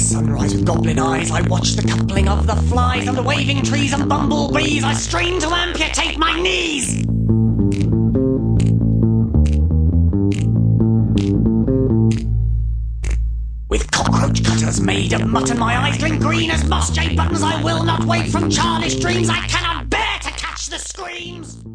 sunrise with goblin eyes, I watch the coupling of the flies under waving trees and bumblebees. I strain to amputate my knees. With cockroach cutters made of mutton, my eyes glint green as Moss J buttons. I will not wake from childish dreams. I cannot bear to catch the screams.